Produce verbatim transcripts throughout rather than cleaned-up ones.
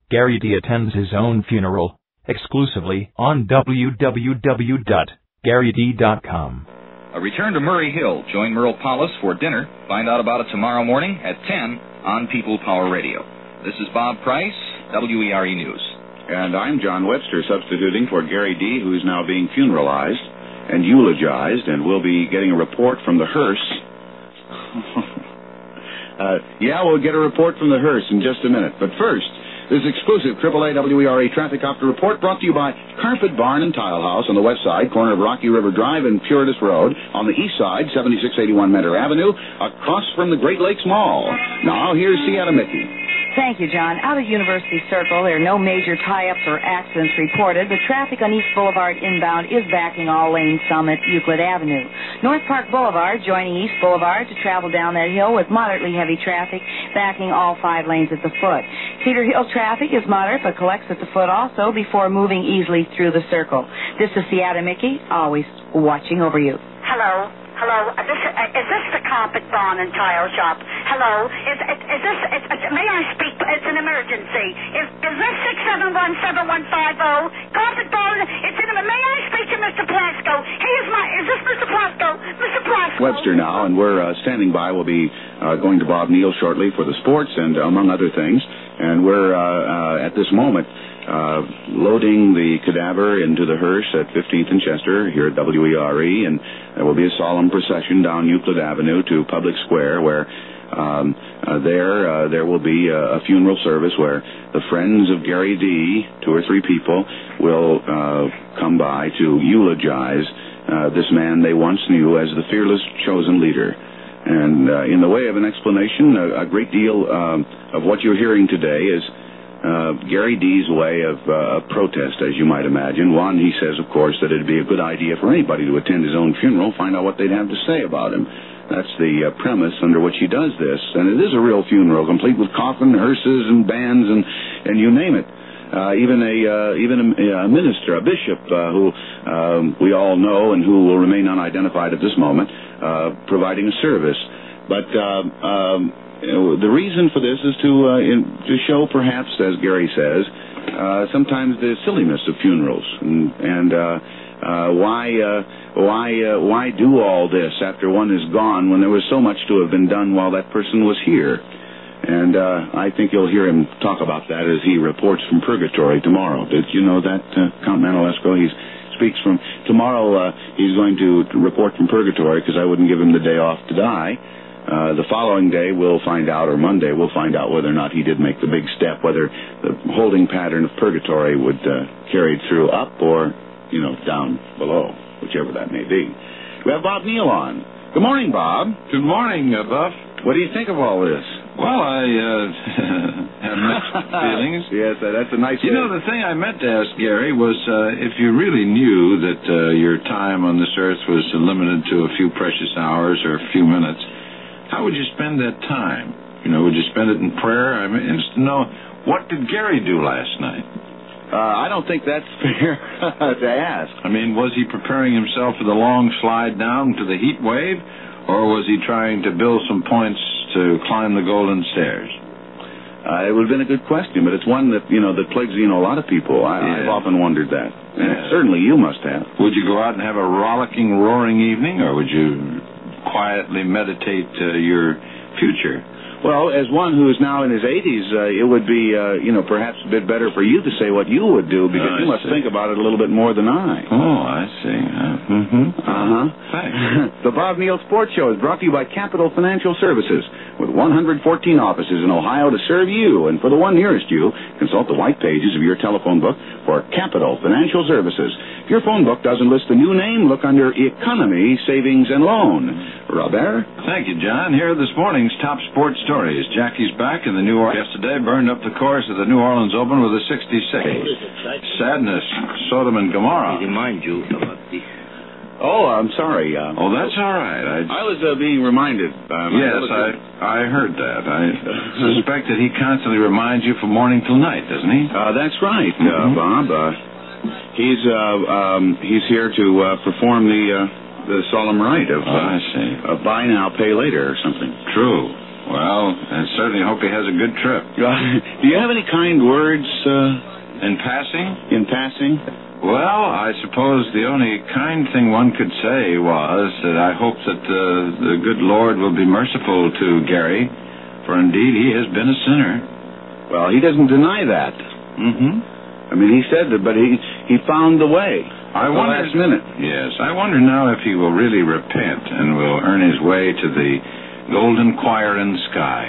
Gary D attends his own funeral exclusively on w w w dot gary d dot com. A return to Murray Hill. Join Merle Paulus for dinner. Find out about it tomorrow morning at ten on People Power Radio. This is Bob Price, W E R E News. And I'm John Webster, substituting for Gary D., who's now being funeralized and eulogized, and we'll be getting a report from the hearse. uh, yeah, we'll get a report from the hearse in just a minute. But first, this exclusive triple A W E R E Traffic Opter report brought to you by Carpet Barn and Tile House on the west side, corner of Rocky River Drive and Puritas Road. On the east side, seventy-six eighty-one Mentor Avenue, across from the Great Lakes Mall. Now, here's Sienna Mickey. Thank you, John. Out of University Circle, there are no major tie-ups or accidents reported, but traffic on East Boulevard inbound is backing all lanes some at Euclid Avenue. North Park Boulevard joining East Boulevard to travel down that hill with moderately heavy traffic, backing all five lanes at the foot. Cedar Hill traffic is moderate but collects at the foot also before moving easily through the circle. This is Seattle Mickey, always watching over you. Hello. Hello. Uh, this, uh, is this the Carpet Barn and Tile Shop? Hello. Is, is, is this? Is, is, may I speak? It's an emergency. Is, is this six seven one seven one five zero? Carpet Barn. It's in. May I speak to Mister Plasko? He is my. Is this Mister Plasko? Mister Plasko. Webster now, and we're uh, standing by. We'll be uh, going to Bob Neal shortly for the sports and uh, among other things. And we're uh, uh, at this moment. Uh, loading the cadaver into the hearse at fifteenth and Chester here at W E R E, and there will be a solemn procession down Euclid Avenue to Public Square, where um, uh, there uh, there will be a, a funeral service where the friends of Gary D., two or three people, will uh, come by to eulogize uh, this man they once knew as the fearless chosen leader. And uh, in the way of an explanation, a, a great deal um, of what you're hearing today is Uh, Gary D.'s way of uh, protest, as you might imagine. One, he says, of course, that it'd be a good idea for anybody to attend his own funeral, find out what they'd have to say about him. That's the uh, premise under which he does this. And it is a real funeral, complete with coffin, hearses, and bands, and, and you name it. Uh, even a uh, even a, a minister, a bishop, uh, who um, we all know and who will remain unidentified at this moment, uh, providing a service. But uh, um, the reason for this is to uh, in, to show, perhaps, as Gary says, uh, sometimes the silliness of funerals and, and uh, uh, why uh, why uh, why do all this after one is gone when there was so much to have been done while that person was here. And uh, I think you'll hear him talk about that as he reports from purgatory tomorrow. Did you know that, uh, Count Manolesco? He speaks from tomorrow. Uh, he's going to report from purgatory because I wouldn't give him the day off to die. Uh, the following day, we'll find out, or Monday, we'll find out whether or not he did make the big step, whether the holding pattern of purgatory would uh, carry through up or, you know, down below, whichever that may be. We have Bob Neal on. Good morning, Bob. Good morning, uh, Buff. What do you think of all this? Well, I uh, have mixed feelings. Yes, uh, that's a nice You way. know, the thing I meant to ask Gary was uh, if you really knew that uh, your time on this earth was limited to a few precious hours or a few minutes, how would you spend that time? You know, would you spend it in prayer? I'm interested to know, what did Gary do last night? Uh, I don't think that's fair to ask. I mean, was he preparing himself for the long slide down to the heat wave, or was he trying to build some points to climb the golden stairs? Uh, it would have been a good question, but it's one that, you know, that plagues, you know, a lot of people. I, yeah. I've often wondered that. And Yeah. certainly you must have. Would you go out and have a rollicking, roaring evening, or would you quietly meditate uh, your future? Well, as one who is now in his eighties, uh, it would be, uh, you know, perhaps a bit better for you to say what you would do, because Oh, I you must see. think about it a little bit more than I. Oh, I see. Uh, mm-hmm. Uh-huh. Thanks. The Bob Neal Sports Show is brought to you by Capital Financial Services, with one hundred fourteen offices in Ohio to serve you. And for the one nearest you, consult the white pages of your telephone book for Capital Financial Services. If your phone book doesn't list the new name, look under Economy, Savings, and Loan. Robert? Thank you, John. Here are this morning's top sports stories. Jackie's back in the New Orleans. Yesterday burned up the course of the New Orleans Open with a sixty-six. Sadness, Sodom and Gomorrah. Remind you about this. Oh, I'm sorry. Uh, Oh, that's all right. I, I was uh, being reminded. Um, yes, I I heard that. I suspect that he constantly reminds you from morning till night, doesn't he? Uh, that's right, uh, Mhm. Bob. Uh, he's uh, um, he's here to uh, perform the uh, the solemn rite of, Oh, I see. uh, of buy now, pay later or something. True. Well, I certainly hope he has a good trip. Do you have any kind words uh, In passing? in passing? Well, I suppose the only kind thing one could say was that I hope that uh, the good Lord will be merciful to Gary, for indeed he has been a sinner. Well, he doesn't deny that. Mm-hmm. I mean, he said that, but he he found the way. I at the wonder, last minute. Yes, I wonder now if he will really repent and will earn his way to the golden choir in the sky.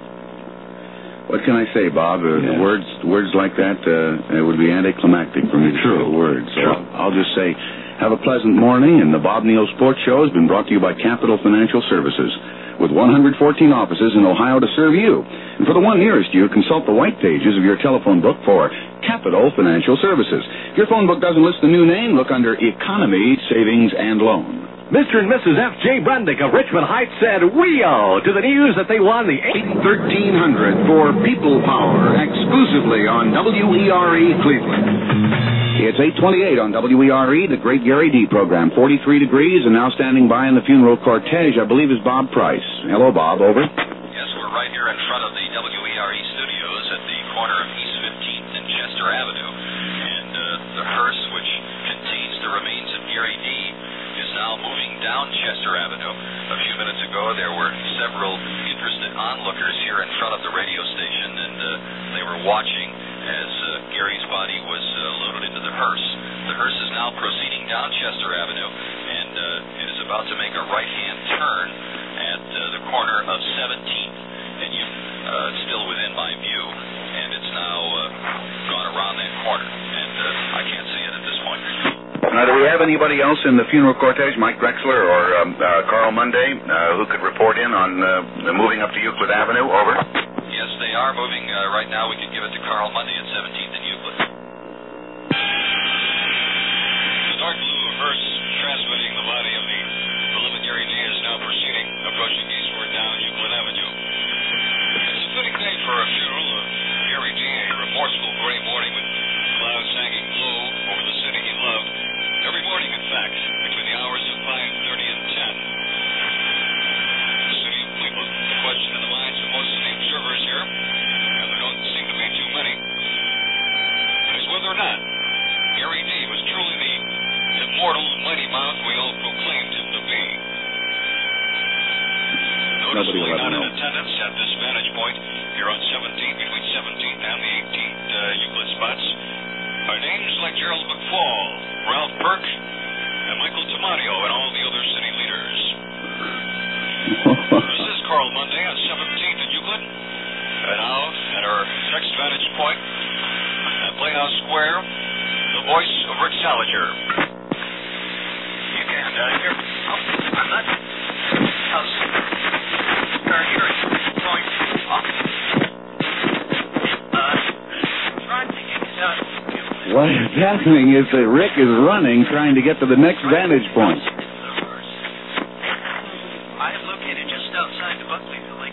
What can I say, Bob? Uh, Yeah. the words words like that, uh, it would be anticlimactic for me to True. say words. So True. I'll, I'll just say, have a pleasant morning, and the Bob Neal Sports Show has been brought to you by Capital Financial Services, with one hundred fourteen offices in Ohio to serve you. And for the one nearest you, consult the white pages of your telephone book for Capital Financial Services. If your phone book doesn't list the new name, look under Economy, Savings, and Loan. Mister and Missus F J Brundick of Richmond Heights said wee-oh to the news that they won the eight. thirteen hundred for People Power, exclusively on W E R E Cleveland. It's eight twenty-eight on W E R E, the Great Gary D program. forty-three degrees, and now standing by in the funeral cortege, I believe, is Bob Price. Hello, Bob. Over. Yes, we're right here in front of the W E R E studios at the corner of East fifteenth and Chester Avenue. And uh, the hearse, which contains the remains of Gary D., is now moving down Chester Avenue. A few minutes ago, there were several interested onlookers here in front of the radio station, and uh, they were watching as uh, Gary's body was uh, loaded into the hearse. The hearse is now proceeding down Chester Avenue, and uh, it is about to make a right-hand turn at uh, the corner of seventeenth, and you uh, still within my view, and it's now uh, gone around that corner, and uh, I can't see it at this point. Now, do we have anybody else in the funeral cortege, Mike Drexler or um, uh, Carl Monday, uh, who could report in on uh, moving up to Euclid Avenue? Over. Yes, they are moving uh, right now. We could give it to Carl Monday at seventeenth and Euclid. The dark blue hearse transmitting the body of the beloved Gary D. is now proceeding, approaching eastward down Euclid Avenue. It's a fitting day for a funeral of Gary D., a remorseful gray morning with clouds hanging low over the city he loved. Every morning, in fact, between the hours of five thirty and ten. The city of Cleveland, the question in the minds of most of the observers here, and there don't seem to be too many, is whether or not Gary D. was truly the immortal mighty mouth we all proclaimed him to be. Noticeably not in attendance at this vantage point here on seventeenth, between seventeenth and the eighteenth uh, Euclid spots, are names like Gerald McFall, Ralph Burke, and Michael Tomadio, and all the other city leaders. This is Carl Monday on seventeenth at Euclid. And now, at our next vantage point, at Playhouse Square, the voice of Rick Salinger. You can't, uh, here. Oh, I'm not. How's. Or here, going. Oh. Uh, trying to get, uh, What is happening is that Rick is running, trying to get to the next vantage point. I am located just outside the Buckley Building.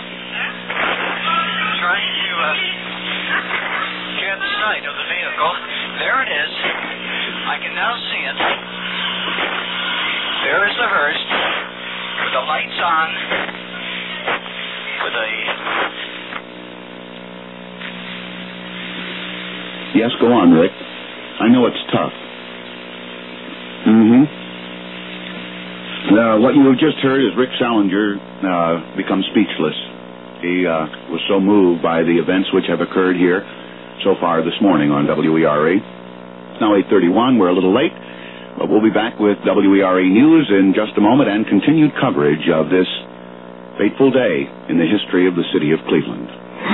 Trying to uh, get sight of the vehicle. There it is. I can now see it. There is the hearse with the lights on, with a... Yes, go on, Rick. I know it's tough. Mm-hmm. Uh, what you have just heard is Rick Salinger uh, become speechless. He uh, was so moved by the events which have occurred here so far this morning on W E R E. It's now eight thirty-one. We're a little late, but we'll be back with W E R E News in just a moment and continued coverage of this fateful day in the history of the city of Cleveland.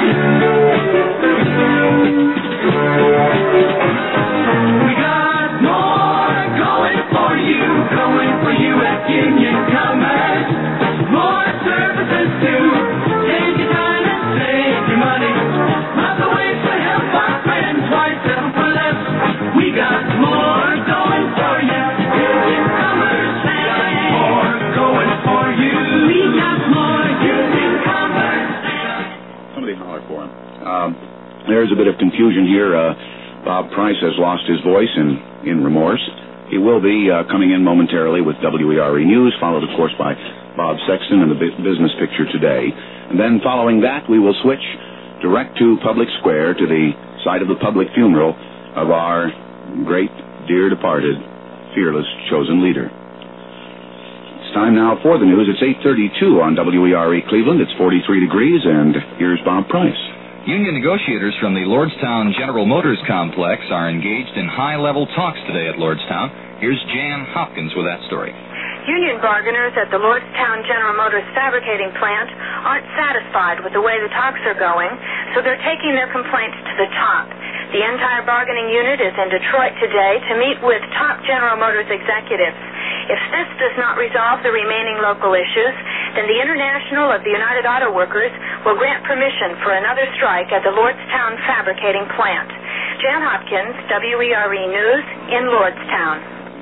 We got more going for you, going for you at Union Commerce. More services too. Save your time and save your money. Lots of ways to help our friends. Why settle for less? We got more going for you. Union Commerce. We got more going for you. We got more Union Commerce. Somebody holler for him. Um, there's a bit of confusion here. Uh, Bob Price has lost his voice in, in remorse. He will be uh, coming in momentarily with W E R E News, followed, of course, by Bob Sexton and the bu- business picture today. And then following that, we will switch direct to Public Square, to the site of the public funeral of our great, dear departed, fearless, chosen leader. It's time now for the news. It's eight thirty-two on W E R E Cleveland. It's forty-three degrees, and here's Bob Price. Union negotiators from the Lordstown General Motors Complex are engaged in high-level talks today at Lordstown. Here's Jan Hopkins with that story. Union bargainers at the Lordstown General Motors fabricating plant aren't satisfied with the way the talks are going, so they're taking their complaints to the top. The entire bargaining unit is in Detroit today to meet with top General Motors executives. If this does not resolve the remaining local issues, then the International of the United Auto Workers will grant permission for another strike at the Lordstown fabricating plant. Jan Hopkins, W E R E News, in Lordstown.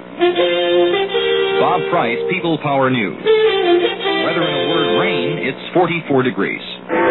Bob Price, People Power News. Weather in a word, rain, it's forty-four degrees.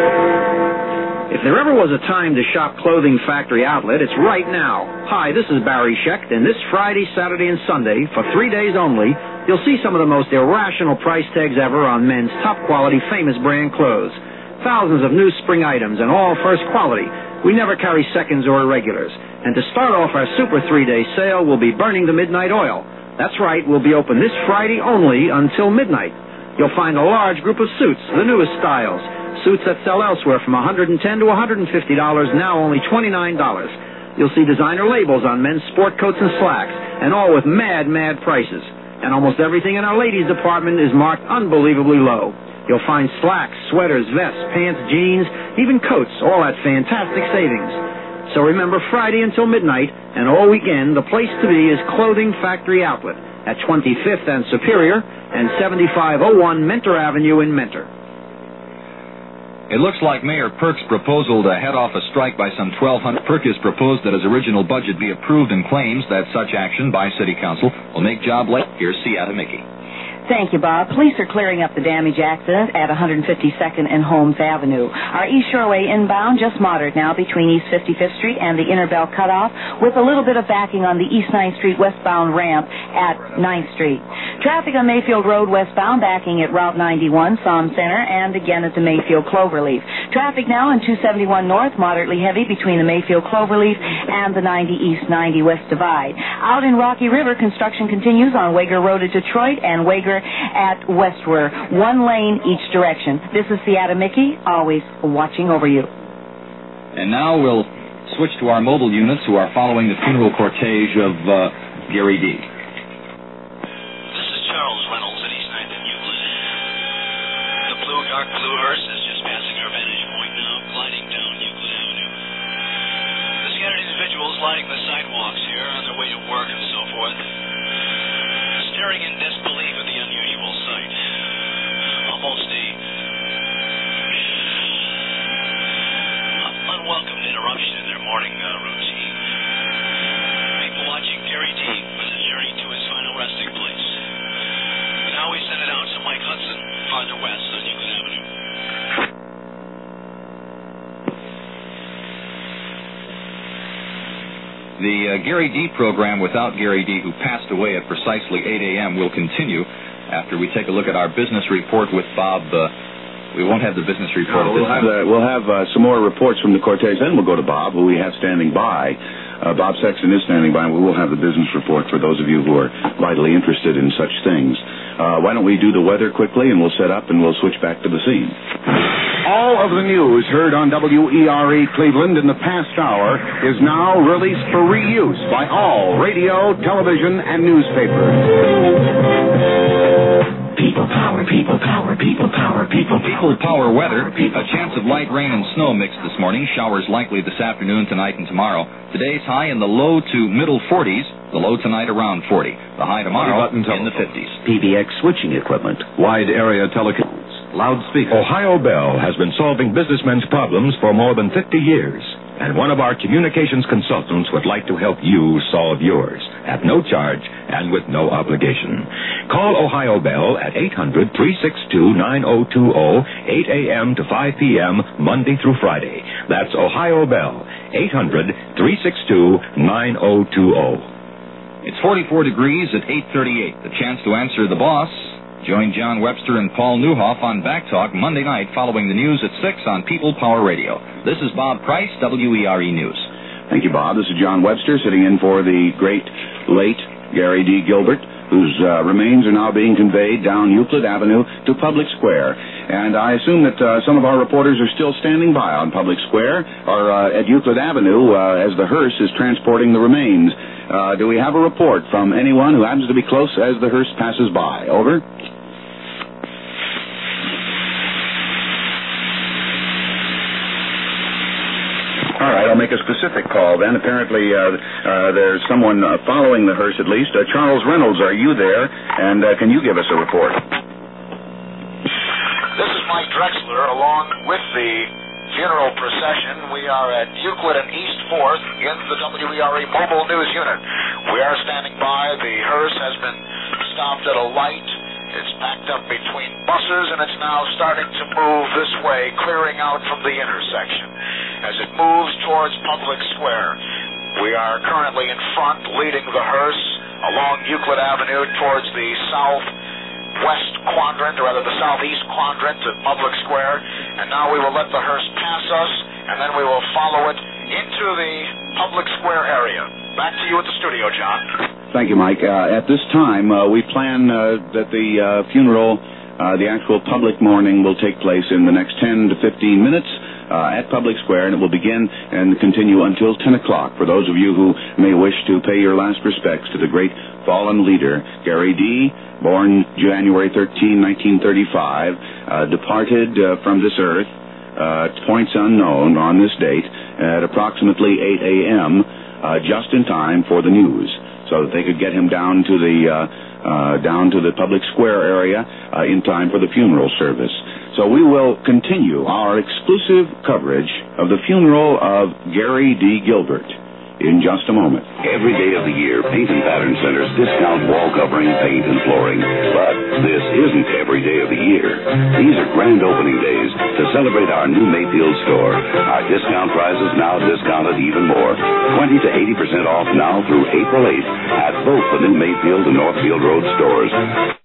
If there ever was a time to shop Clothing Factory Outlet, it's right now. Hi, this is Barry Schecht, and this Friday, Saturday, and Sunday, for three days only, you'll see some of the most irrational price tags ever on men's top-quality, famous brand clothes. Thousands of new spring items, and all first quality. We never carry seconds or irregulars. And to start off our super three-day sale, we'll be burning the midnight oil. That's right, we'll be open this Friday only until midnight. You'll find a large group of suits, the newest styles. Suits that sell elsewhere from one hundred ten dollars to one hundred fifty dollars, now only twenty-nine dollars. You'll see designer labels on men's sport coats and slacks, and all with mad, mad prices. And almost everything in our ladies' department is marked unbelievably low. You'll find slacks, sweaters, vests, pants, jeans, even coats, all at fantastic savings. So remember, Friday until midnight, and all weekend, the place to be is Clothing Factory Outlet at twenty-fifth and Superior and seventy-five oh one Mentor Avenue in Mentor. It looks like Mayor Perk's proposal to head off a strike by some twelve hundred. Perk has proposed that his original budget be approved and claims that such action by City Council will make job late. Here's Seattle Mickey. Thank you, Bob. Police are clearing up the damage accident at one hundred fifty-second and Holmes Avenue. Our East Shoreway inbound just moderate now between East fifty-fifth Street and the Inner Bell Cutoff, with a little bit of backing on the East ninth Street westbound ramp at ninth Street. Traffic on Mayfield Road westbound backing at Route ninety-one, Som Center, and again at the Mayfield Cloverleaf. Traffic now on two seventy-one North, moderately heavy between the Mayfield Cloverleaf and the ninety East, ninety West divide. Out in Rocky River, construction continues on Wager Road at Detroit and Wager at Westward. One lane each direction. This is Seattle Mickey, always watching over you. And now we'll switch to our mobile units who are following the funeral cortege of uh, Gary D. This is Charles Reynolds at East ninth and Euclid. The blue, dark blue hearse is just passing our vantage point now, gliding down Euclid Avenue. The scattered individuals lining the sidewalks here on their way to work and so forth, staring in disbelief at the unusual sight. Almost a unwelcome interruption in their morning uh, routine. People watching Gary D. for the journey to his final resting place. Now we send it out to Mike Hudson, farther west on Euclid Avenue. The uh, Gary D. program without Gary D., who passed away at precisely eight a.m., will continue after we take a look at our business report with Bob. Uh, we won't have the business report no, at this we'll time. have, uh, we'll have uh, some more reports from the cortege. Then we'll go to Bob, who we have standing by. Uh, Bob Sexton is standing by, and we will have the business report for those of you who are vitally interested in such things. Uh, why don't we do the weather quickly, and we'll set up, and we'll switch back to the scene. All of the news heard on W E R E Cleveland in the past hour is now released for reuse by all radio, television, and newspapers. People power, people power, people power, people power. People power weather. A chance of light rain and snow mixed this morning. Showers likely this afternoon, tonight, and tomorrow. Today's high in the low to middle forties. The low tonight around forty. The high tomorrow in the fifties. P B X switching equipment. Wide area telecom. Loudspeaker. Ohio Bell has been solving businessmen's problems for more than fifty years. And one of our communications consultants would like to help you solve yours at no charge and with no obligation. Call Ohio Bell at eight hundred, three six two, nine oh two oh, eight a.m. to five p.m. Monday through Friday. That's Ohio Bell, eight hundred, three six two, nine oh two oh. It's forty-four degrees at eight thirty-eight. The chance to answer the boss Join John Webster and Paul Newhoff on Back Talk Monday night following the news at six on People Power Radio. This is Bob Price, W E R E News. Thank you, Bob. This is John Webster sitting in for the great late Gary D. Gilbert, whose uh, remains are now being conveyed down Euclid Avenue to Public Square. And I assume that uh, some of our reporters are still standing by on Public Square or uh, at Euclid Avenue uh, as the hearse is transporting the remains. Uh, do we have a report from anyone who happens to be close as the hearse passes by? Over. All right, I'll make a specific call then. Apparently, uh, uh, there's someone uh, following the hearse at least. Uh, Charles Reynolds, are you there? And uh, can you give us a report? This is Mike Drexler along with the funeral procession. We are at Euclid and East fourth in the W E R E Mobile News Unit. We are standing by. The hearse has been stopped at a light. It's packed up between buses, and it's now starting to move this way, clearing out from the intersection. As it moves towards Public Square, we are currently in front, leading the hearse along Euclid Avenue towards the southwest quadrant, or rather the southeast quadrant of Public Square. And now we will let the hearse pass us, and then we will follow it into the Public Square area. Back to you at the studio, John. Thank you, Mike. Uh, at this time, uh, we plan uh, that the uh, funeral, uh, the actual public mourning, will take place in the next ten to fifteen minutes uh, at Public Square, and it will begin and continue until ten o'clock. For those of you who may wish to pay your last respects to the great fallen leader, Gary D., born January thirteenth, nineteen thirty-five, uh, departed uh, from this earth, uh, points unknown on this date, at approximately eight a.m., uh, just in time for the news, so that they could get him down to the uh, uh, down to the Public Square area uh, in time for the funeral service. So we will continue our exclusive coverage of the funeral of Gary D. Gilbert in just a moment. Every day of the year, Paint and Pattern Centers discount wall covering, paint, and flooring. But this isn't every day of the year. These are grand opening days to celebrate our new Mayfield store. Our discount prices now discounted even more. twenty to eighty percent off now through April eighth at both the new Mayfield and Northfield Road stores.